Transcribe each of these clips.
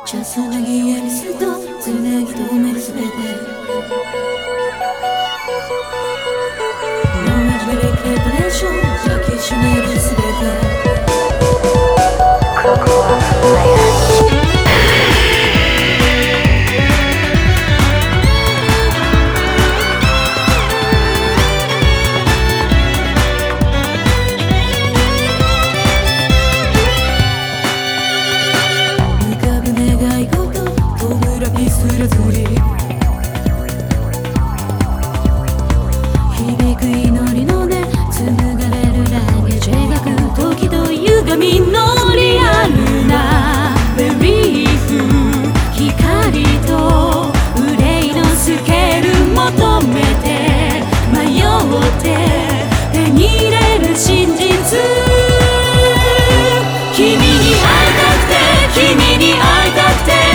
つなぎやミスとつなぎ止めるすべてノーアジブレイクレパレーション抱きしめるすべてすらずり響く祈りの音紡がれるラゲージ描く時と歪みのリアルなベリーフ光と憂いのスケール求めて迷って手に入れる真実君に会いたくて君に会いたくて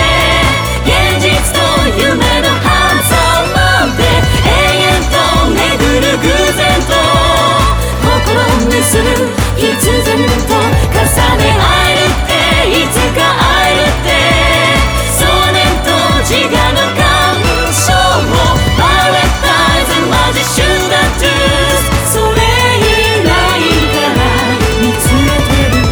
夢のハンサーなんて永遠と巡る偶然と心結ぶ必然と重ね合えるっていつか会えるって想念と自我の干渉をパレッタイズマジシューダトゥースそれ以来から見つめてる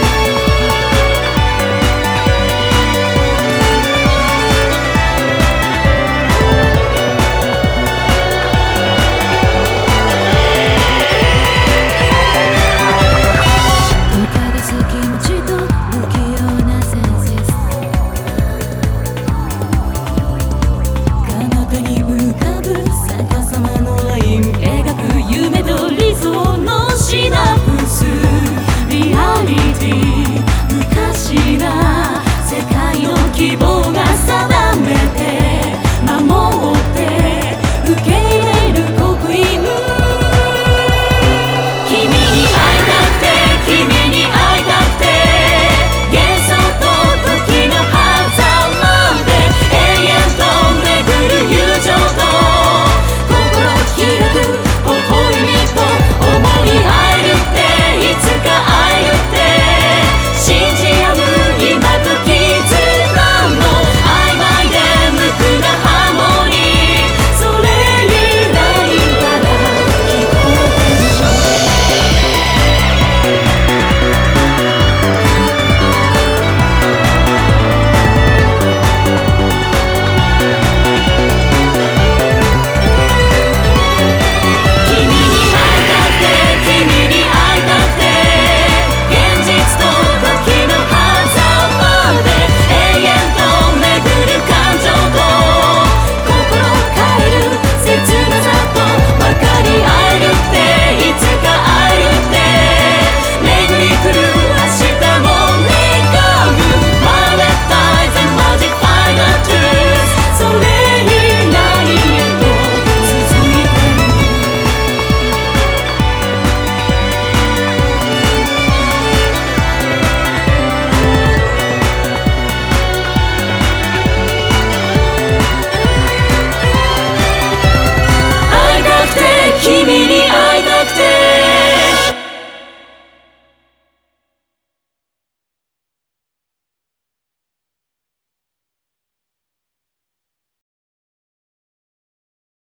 リアリティ不可視な世界の希望が定めて